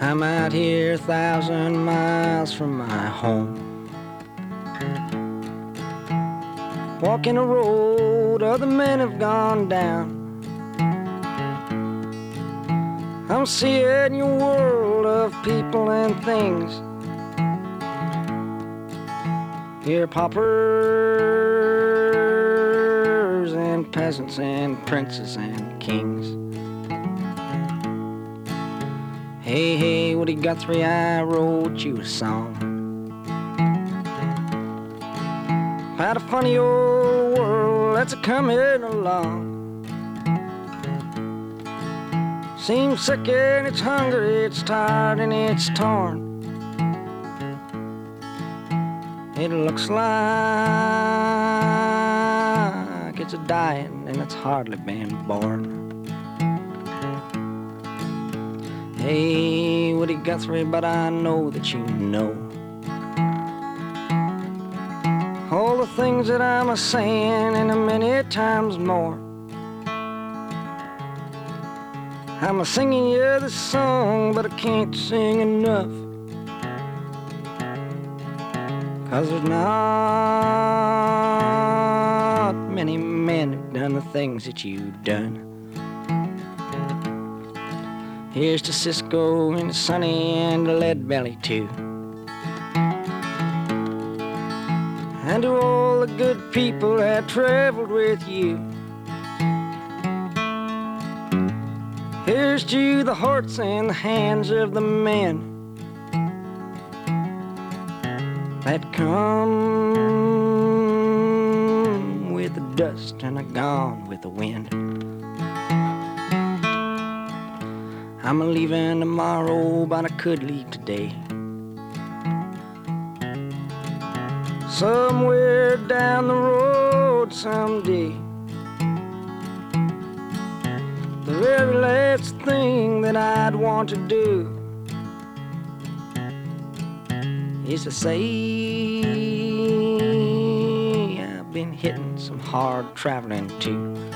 I'm out here 1,000 miles from my home, walking a road other men have gone down. I'm seeing your world of people and things. Here paupers and peasants and princes and kings. Hey, hey, Woody Guthrie, I wrote you a song about a funny old world that's a-coming along. Seems sick and it's hungry, it's tired and it's torn. It looks like it's a-dying and it's hardly been born. Hey, Woody Guthrie, but I know that you know all the things that I'm a-saying and a-many times more. I'm a-singing you this song, but I can't sing enough, 'cause there's not many men who've done the things that you've done. Here's to Cisco and Sonny and Lead Belly too, and to all the good people that traveled with you. Here's to the hearts and the hands of the men that come with the dust and are gone with the wind. I'm a-leaving tomorrow, but I could leave today, somewhere down the road someday. The very last thing that I'd want to do is to say I've been hitting some hard traveling too.